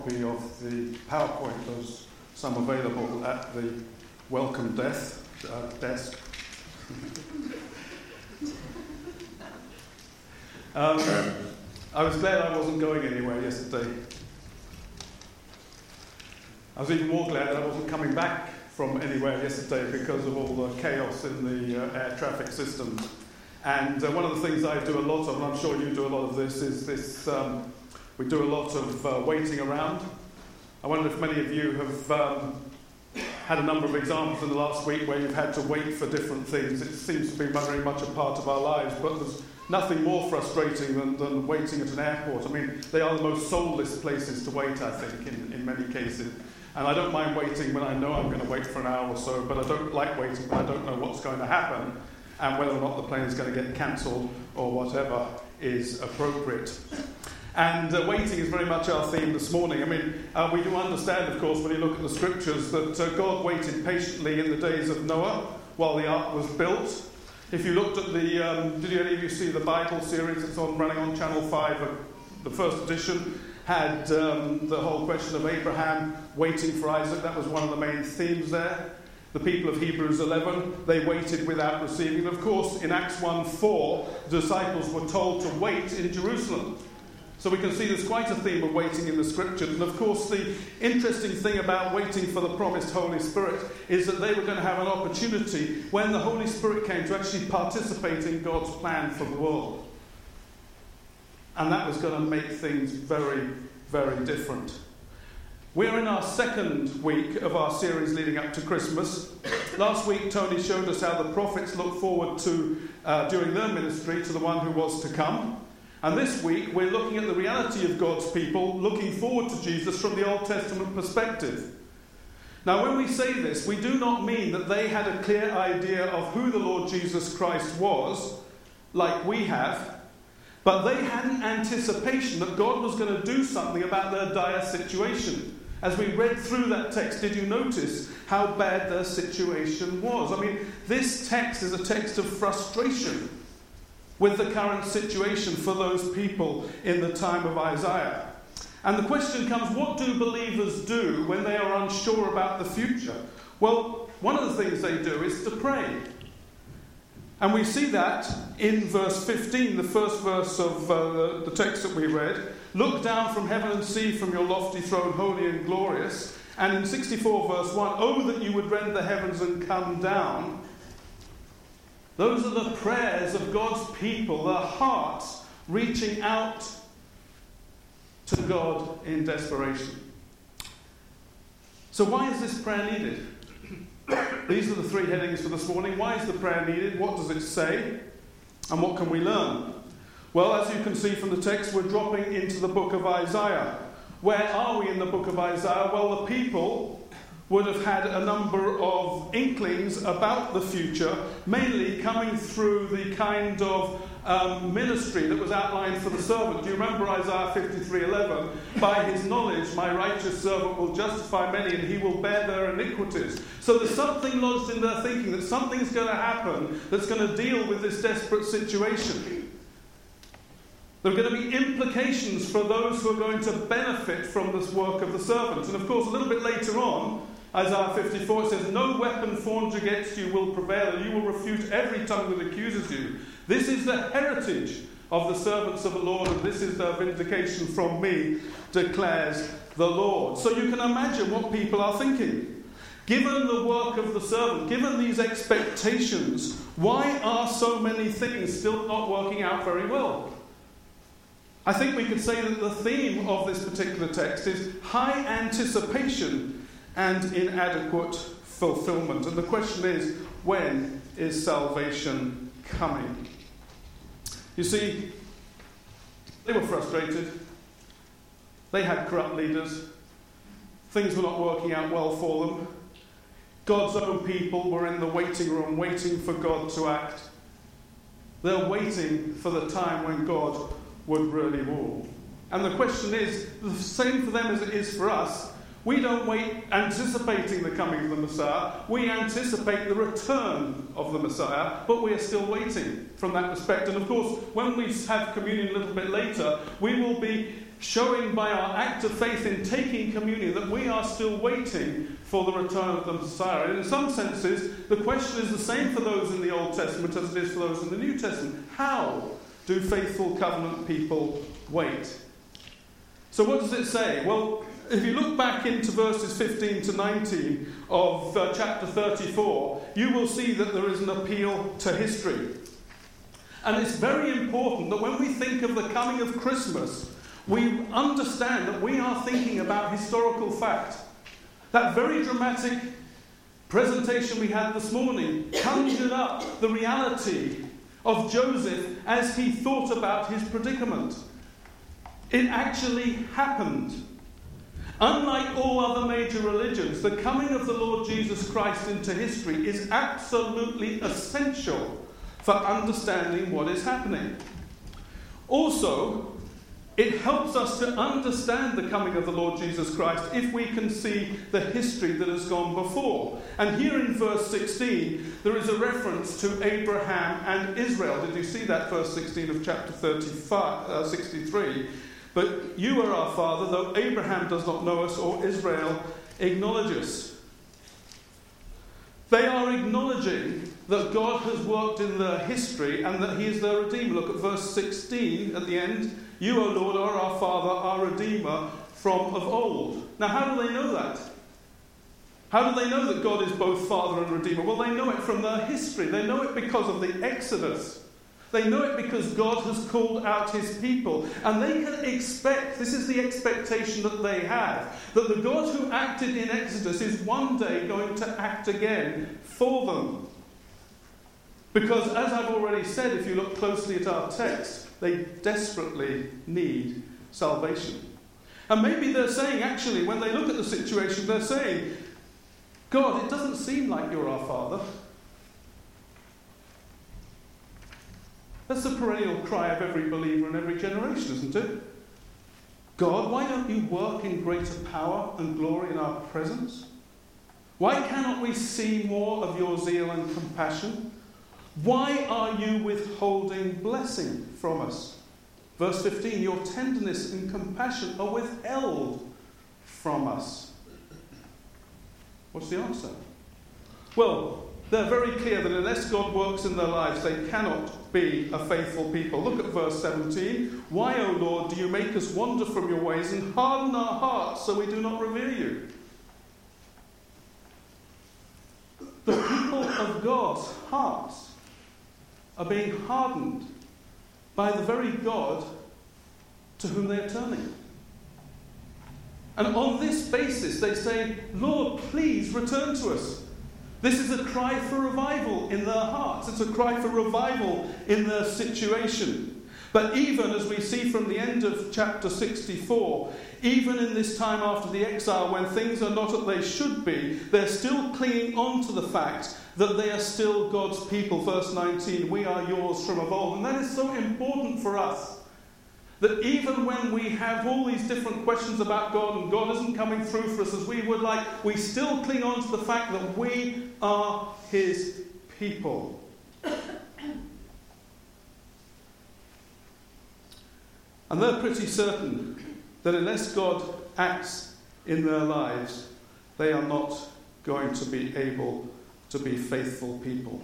Copy of the PowerPoint. There's some available at the welcome desk. I was glad I wasn't going anywhere yesterday. I was even more glad that I wasn't coming back from anywhere yesterday because of all the chaos in the air traffic systems. And one of the things I do a lot of, and I'm sure you do a lot of this, is this. We do a lot of waiting around. I wonder if many of you have had a number of examples in the last week where you've had to wait for different things. It seems to be very much a part of our lives, but there's nothing more frustrating than waiting at an airport. I mean, they are the most soulless places to wait, I think, in many cases. And I don't mind waiting when I know I'm going to wait for an hour or so, but I don't like waiting when I don't know what's going to happen and whether or not the plane is going to get cancelled or whatever is appropriate. And waiting is very much our theme this morning. I mean, we do understand, of course, when you look at the scriptures, that God waited patiently in the days of Noah while the ark was built. If you looked at the, did any of you see the Bible series that's running on Channel 5? The first edition had the whole question of Abraham waiting for Isaac. That was one of the main themes there. The people of Hebrews 11, they waited without receiving. And of course, in Acts 1:4, the disciples were told to wait in Jerusalem. So we can see there's quite a theme of waiting in the scriptures. And of course, the interesting thing about waiting for the promised Holy Spirit is that they were going to have an opportunity when the Holy Spirit came to actually participate in God's plan for the world. And that was going to make things very, very different. We're in our second week of our series leading up to Christmas. Last week, Tony showed us how the prophets look forward to, during their ministry, to the one who was to come. And this week, we're looking at the reality of God's people, looking forward to Jesus from the Old Testament perspective. Now, when we say this, we do not mean that they had a clear idea of who the Lord Jesus Christ was, like we have, but they had an anticipation that God was going to do something about their dire situation. As we read through that text, did you notice how bad their situation was? I mean, this text is a text of frustration with the current situation for those people in the time of Isaiah. And the question comes, what do believers do when they are unsure about the future? Well, one of the things they do is to pray. And we see that in verse 15, the first verse of the text that we read. Look down from heaven and see from your lofty throne, holy and glorious. And in 64 verse 1, oh, that you would rend the heavens and come down. Those are the prayers of God's people, their hearts reaching out to God in desperation. So why is this prayer needed? These are the three headings for this morning. Why is the prayer needed? What does it say? And what can we learn? Well, as you can see from the text, we're dropping into the book of Isaiah. Where are we in the book of Isaiah? Well, the people would have had a number of inklings about the future, mainly coming through the kind of ministry that was outlined for the servant. Do you remember Isaiah 53:11? By his knowledge, my righteous servant will justify many, and he will bear their iniquities. So there's something lodged in their thinking that something's going to happen that's going to deal with this desperate situation. There are going to be implications for those who are going to benefit from this work of the servant. And of course, a little bit later on, Isaiah 54 says, no weapon formed against you will prevail, and you will refute every tongue that accuses you. This is the heritage of the servants of the Lord, and this is their vindication from me, declares the Lord. So you can imagine what people are thinking. Given the work of the servant, given these expectations, why are so many things still not working out very well? I think we could say that the theme of this particular text is high anticipation and inadequate fulfillment. And the question is, when is salvation coming? You see, they were frustrated. They had corrupt leaders. Things were not working out well for them. God's own people were in the waiting room, waiting for God to act. They're waiting for the time when God would really rule. And the question is, the same for them as it is for us. We don't wait anticipating the coming of the Messiah. We anticipate the return of the Messiah, but we are still waiting from that respect. And of course, when we have communion a little bit later, we will be showing by our act of faith in taking communion that we are still waiting for the return of the Messiah. And in some senses, the question is the same for those in the Old Testament as it is for those in the New Testament. How do faithful covenant people wait? So what does it say? Well, if you look back into verses 15 to 19 of chapter 34, you will see that there is an appeal to history. And it's very important that when we think of the coming of Christmas, we understand that we are thinking about historical fact. That very dramatic presentation we had this morning conjured up the reality of Joseph as he thought about his predicament. It actually happened. Unlike all other major religions, the coming of the Lord Jesus Christ into history is absolutely essential for understanding what is happening. Also, it helps us to understand the coming of the Lord Jesus Christ if we can see the history that has gone before. And here in verse 16, there is a reference to Abraham and Israel. Did you see that, verse 16 of chapter 63? But you are our father, though Abraham does not know us or Israel acknowledge us. They are acknowledging that God has worked in their history and that he is their Redeemer. Look at verse 16 at the end. You, O Lord, are our Father, our Redeemer from of old. Now, how do they know that? How do they know that God is both Father and Redeemer? Well, they know it from their history. They know it because of the Exodus. They know it because God has called out his people. And they can expect, this is the expectation that they have, that the God who acted in Exodus is one day going to act again for them. Because, as I've already said, if you look closely at our text, they desperately need salvation. And maybe they're saying, actually, when they look at the situation, they're saying, God, it doesn't seem like you're our Father. That's the perennial cry of every believer in every generation, isn't it? God, why don't you work in greater power and glory in our presence? Why cannot we see more of your zeal and compassion? Why are you withholding blessing from us? Verse 15, your tenderness and compassion are withheld from us. What's the answer? Well, they're very clear that unless God works in their lives, they cannot be a faithful people. Look at verse 17. Why, O Lord, do you make us wander from your ways and harden our hearts so we do not revere you? The people of God's hearts are being hardened by the very God to whom they are turning. And on this basis, they say, Lord, please return to us. This is a cry for revival in their hearts. It's a cry for revival in their situation. But even as we see from the end of chapter 64, even in this time after the exile, when things are not as they should be, they're still clinging on to the fact that they are still God's people. Verse 19, we are yours from of old. And that is so important for us. That even when we have all these different questions about God and God isn't coming through for us as we would like, we still cling on to the fact that we are his people. And they're pretty certain that unless God acts in their lives, they are not going to be able to be faithful people.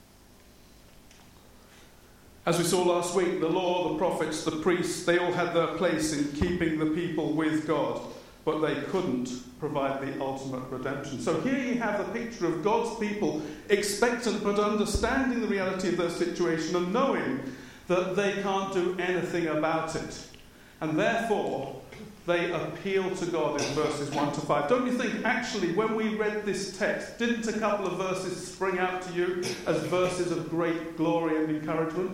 As we saw last week, the law, the prophets, the priests, they all had their place in keeping the people with God, but they couldn't provide the ultimate redemption. So here you have a picture of God's people expectant but understanding the reality of their situation and knowing that they can't do anything about it. And therefore, they appeal to God in verses 1 to 5. Don't you think, actually, when we read this text, didn't a couple of verses spring out to you as verses of great glory and encouragement?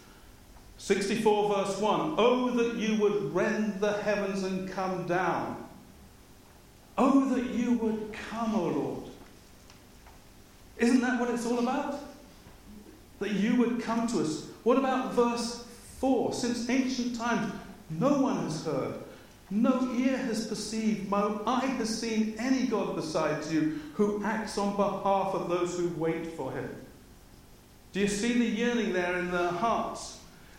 64 verse 1, oh, that you would rend the heavens and come down. Oh, that you would come, O Lord. Isn't that what it's all about? That you would come to us. What about verse 4? Since ancient times, no one has heard, no ear has perceived, no eye has seen any God besides you who acts on behalf of those who wait for him. Do you see the yearning there in their hearts?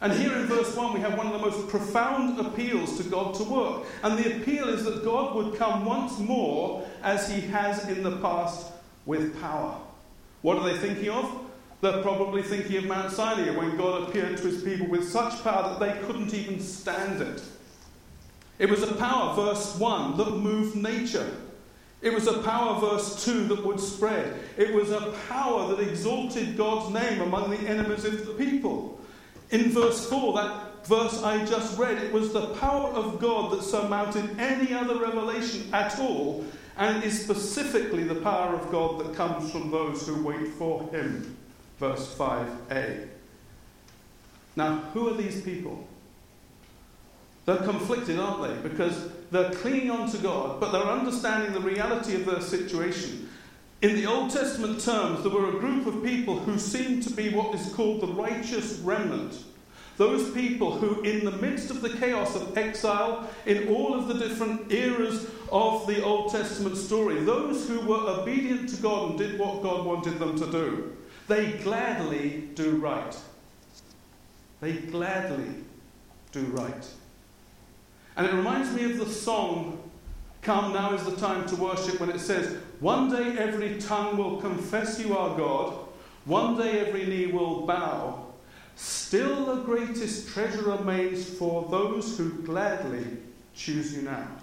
And here in verse 1 we have one of the most profound appeals to God to work. And the appeal is that God would come once more as he has in the past with power. What are they thinking of? They're probably thinking of Mount Sinai when God appeared to his people with such power that they couldn't even stand it. It was a power, verse 1, that moved nature. It was a power, verse 2, that would spread. It was a power that exalted God's name among the enemies of the people. In verse 4, that verse I just read, it was the power of God that surmounted any other revelation at all, and is specifically the power of God that comes from those who wait for him. Verse 5a. Now, who are these people? They're conflicted, aren't they? Because they're clinging on to God, but they're understanding the reality of their situation. In the Old Testament terms, there were a group of people who seemed to be what is called the righteous remnant. Those people who, in the midst of the chaos of exile, in all of the different eras of the Old Testament story, those who were obedient to God and did what God wanted them to do, they gladly do right. They gladly do right. And it reminds me of the song, Come Now Is the Time to Worship, when it says, one day every tongue will confess you are God, one day every knee will bow, still the greatest treasure remains for those who gladly choose you now.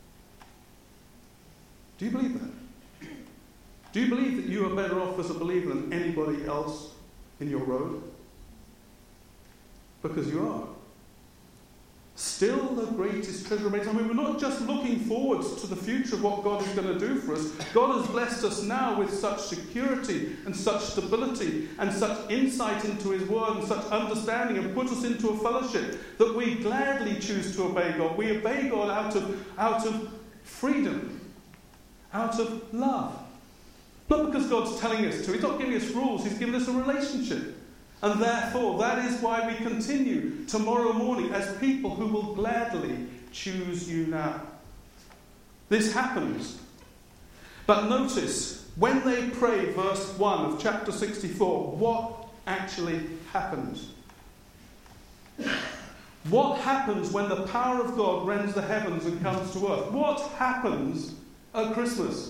Do you believe that? Do you believe that you are better off as a believer than anybody else in your road? Because you are. Still the greatest treasure remains. I mean, we're not just looking forwards to the future of what God is going to do for us. God has blessed us now with such security and such stability and such insight into his word and such understanding, and put us into a fellowship that we gladly choose to obey God. We obey God out of freedom, out of love. Not because God's telling us to. He's not giving us rules. He's giving us a relationship. And therefore, that is why we continue tomorrow morning as people who will gladly choose you now. This happens. But notice, when they pray, verse 1 of chapter 64, what actually happens? What happens when the power of God rends the heavens and comes to earth? What happens at Christmas?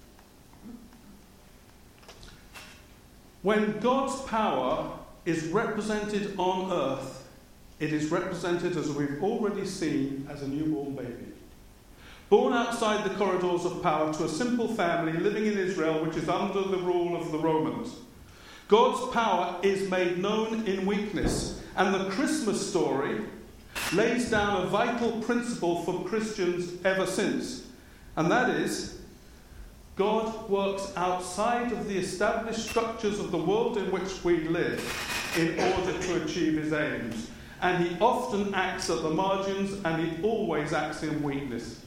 When God's power is represented on earth, it is represented, as we've already seen, as a newborn baby. Born outside the corridors of power to a simple family living in Israel, which is under the rule of the Romans. God's power is made known in weakness, and the Christmas story lays down a vital principle for Christians ever since, and that is, God works outside of the established structures of the world in which we live in order to achieve his aims. And he often acts at the margins, and he always acts in weakness.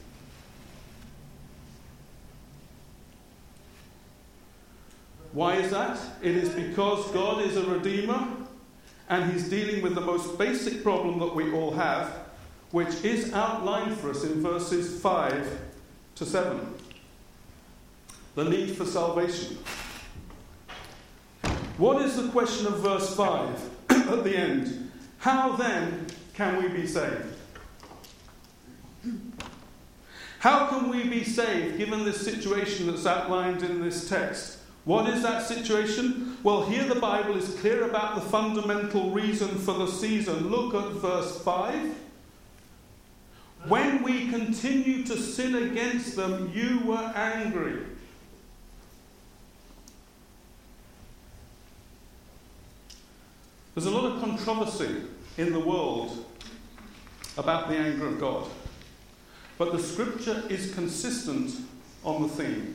Why is that? It is because God is a redeemer, and he's dealing with the most basic problem that we all have, which is outlined for us in verses 5 to 7. The need for salvation. What is the question of verse 5 at the end? How then can we be saved? How can we be saved given this situation that's outlined in this text? What is that situation? Well, here the Bible is clear about the fundamental reason for the season. Look at verse 5. When we continue to sin against them, you were angry. There's a lot of controversy in the world about the anger of God. But the scripture is consistent on the theme.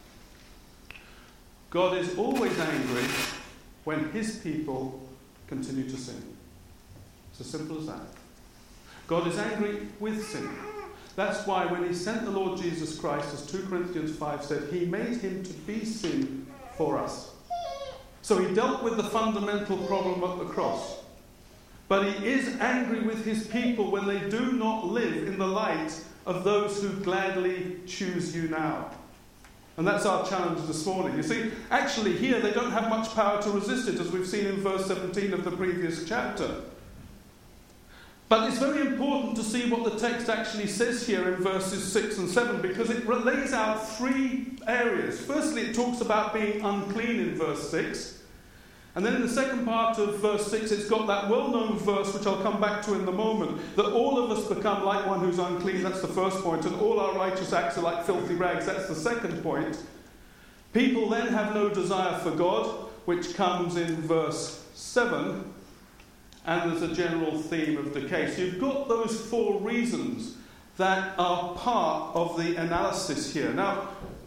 God is always angry when his people continue to sin. It's as simple as that. God is angry with sin. That's why when he sent the Lord Jesus Christ, as 2 Corinthians 5 said, he made him to be sin for us. So he dealt with the fundamental problem at the cross. But he is angry with his people when they do not live in the light of those who gladly choose you now. And that's our challenge this morning. You see, actually here they don't have much power to resist it, as we've seen in verse 17 of the previous chapter. But it's very important to see what the text actually says here in verses 6 and 7, because it lays out three areas. Firstly, it talks about being unclean in verse 6. And then in the second part of verse 6, it's got that well-known verse, which I'll come back to in a moment, that all of us become like one who's unclean. That's the first point. And all our righteous acts are like filthy rags. That's the second point. People then have no desire for God, which comes in verse 7. And there's a general theme of decay. So you've got those four reasons that are part of the analysis here. Now,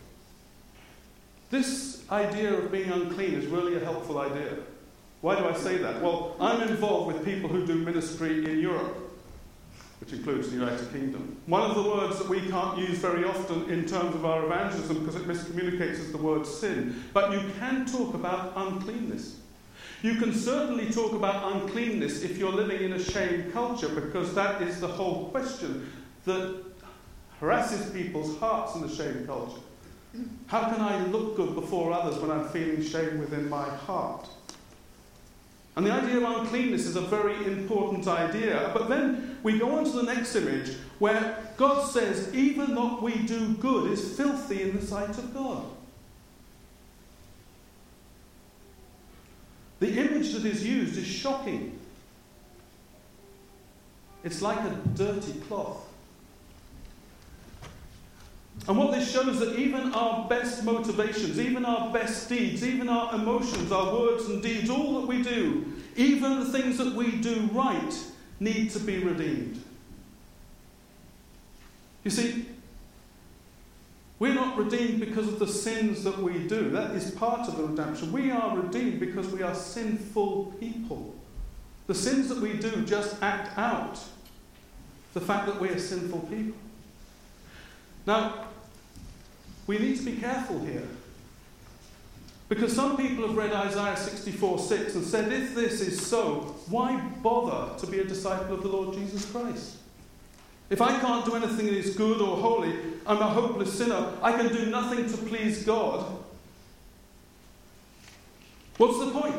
this idea of being unclean is really a helpful idea. Why do I say that? Well, I'm involved with people who do ministry in Europe, which includes the United Kingdom. One of the words that we can't use very often in terms of our evangelism because it miscommunicates is the word sin. But you can talk about uncleanness. You can certainly talk about uncleanness if you're living in a shame culture, because that is the whole question that harasses people's hearts in the shame culture. How can I look good before others when I'm feeling shame within my heart? And the idea of uncleanness is a very important idea. But then we go on to the next image where God says, even what we do good is filthy in the sight of God. The image that is used is shocking. It's like a dirty cloth. And what this shows is that even our best motivations, even our best deeds, even our emotions, our words and deeds, all that we do, even the things that we do right, need to be redeemed. You see, we're not redeemed because of the sins that we do. That is part of the redemption. We are redeemed because we are sinful people. The sins that we do just act out the fact that we are sinful people. Now, we need to be careful here. Because some people have read Isaiah 64:6 and said, if this is so, why bother to be a disciple of the Lord Jesus Christ? If I can't do anything that is good or holy, I'm a hopeless sinner. I can do nothing to please God. What's the point?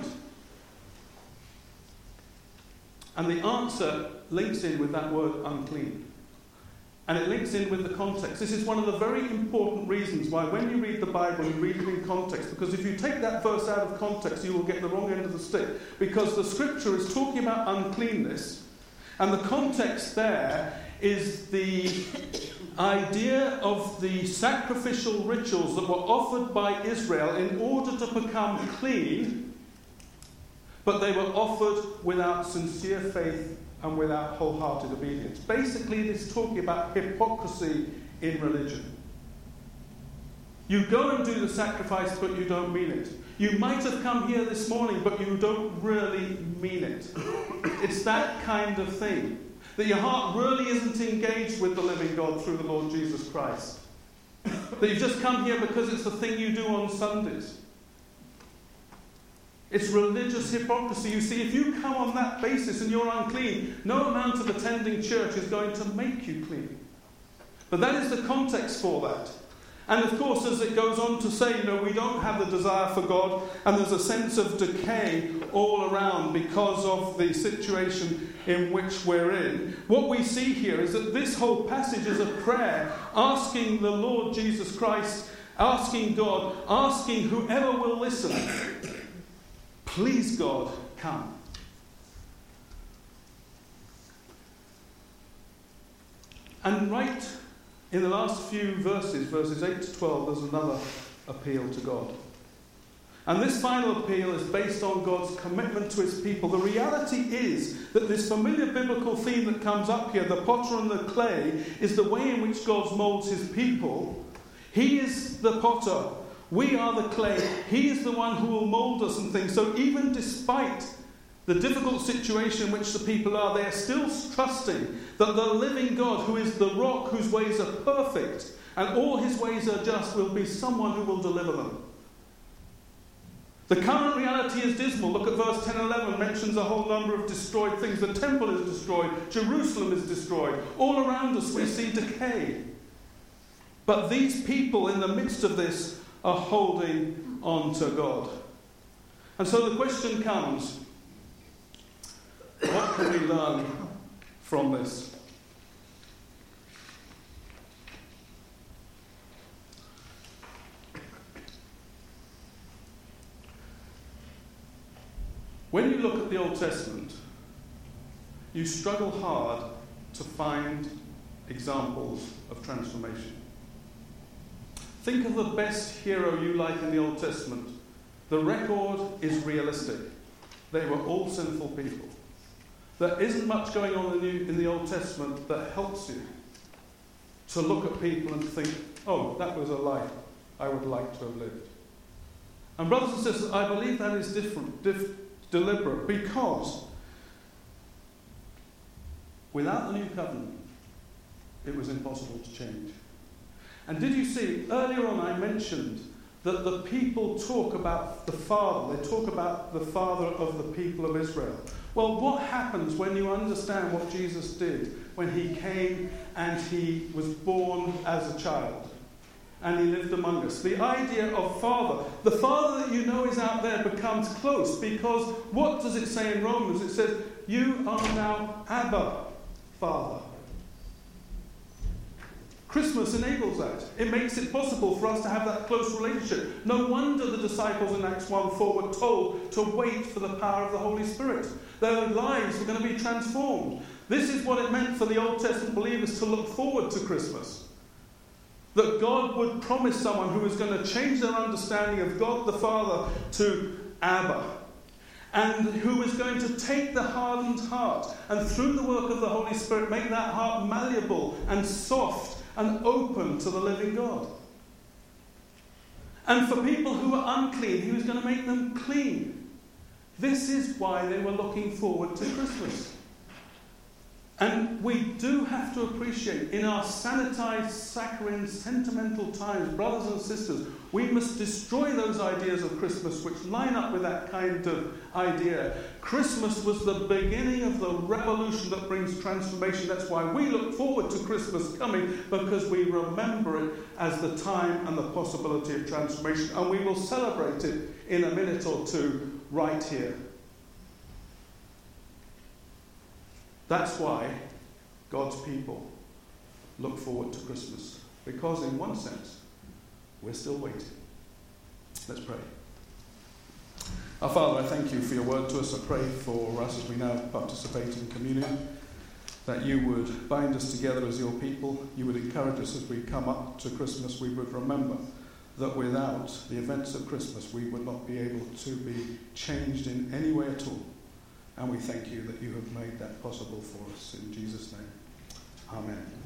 And the answer links in with that word unclean. And it links in with the context. This is one of the very important reasons why when you read the Bible, you read it in context. Because if you take that verse out of context, you will get the wrong end of the stick. Because the scripture is talking about uncleanness. And the context there is the idea of the sacrificial rituals that were offered by Israel in order to become clean. But they were offered without sincere faith and without wholehearted obedience. Basically, it is talking about hypocrisy in religion. You go and do the sacrifice, but you don't mean it. You might have come here this morning, but you don't really mean it. It's that kind of thing. That your heart really isn't engaged with the living God through the Lord Jesus Christ. That you've just come here because it's the thing you do on Sundays. It's religious hypocrisy. You see, if you come on that basis and you're unclean, no amount of attending church is going to make you clean. But that is the context for that. And of course, as it goes on to say, we don't have the desire for God, and there's a sense of decay all around because of the situation in which we're in. What we see here is that this whole passage is a prayer asking the Lord Jesus Christ, asking God, asking whoever will listen, please God, come. And right in the last few verses, verses 8 to 12, there's another appeal to God. And this final appeal is based on God's commitment to his people. The reality is that this familiar biblical theme that comes up here, the potter and the clay, is the way in which God molds his people. He is the potter. We are the clay. He is the one who will mold us and things. So even despite the difficult situation in which the people are, they are still trusting that the living God, who is the rock, whose ways are perfect, and all his ways are just, will be someone who will deliver them. The current reality is dismal. Look at verse 10 and 11. It mentions a whole number of destroyed things. The temple is destroyed. Jerusalem is destroyed. All around us we see decay. But these people in the midst of this are holding on to God. And so the question comes, what can we learn from this. When you look at the Old Testament, you struggle hard to find examples of transformation. Think of the best hero you like in the Old Testament. The record is realistic. They were all sinful people. There isn't much going on in the Old Testament that helps you to look at people and think, oh, that was a life I would like to have lived. And brothers and sisters, I believe that is deliberate, because without the new covenant, it was impossible to change. And did you see, earlier on I mentioned that the people talk about the Father. They talk about the Father of the people of Israel. Well, what happens when you understand what Jesus did when he came and he was born as a child and he lived among us? The idea of Father, the Father that you know is out there, becomes close, because what does it say in Romans? It says, you are now Abba, Father. Christmas enables that. It makes it possible for us to have that close relationship. No wonder the disciples in Acts 1:4 were told to wait for the power of the Holy Spirit. Their lives were going to be transformed. This is what it meant for the Old Testament believers to look forward to Christmas. That God would promise someone who was going to change their understanding of God the Father to Abba, and who is going to take the hardened heart and through the work of the Holy Spirit make that heart malleable and soft and open to the living God. And for people who are unclean, he was going to make them clean. This is why they were looking forward to Christmas. And we do have to appreciate, in our sanitized, saccharine, sentimental times, brothers and sisters, we must destroy those ideas of Christmas which line up with that kind of idea. Christmas was the beginning of the revolution that brings transformation. That's why we look forward to Christmas coming, because we remember it as the time and the possibility of transformation. And we will celebrate it in a minute or two right here. That's why God's people look forward to Christmas. Because in one sense, we're still waiting. Let's pray. Our Father, I thank you for your word to us. I pray for us as we now participate in communion, that you would bind us together as your people. You would encourage us as we come up to Christmas. We would remember that without the events of Christmas, we would not be able to be changed in any way at all. And we thank you that you have made that possible for us. In Jesus' name, amen.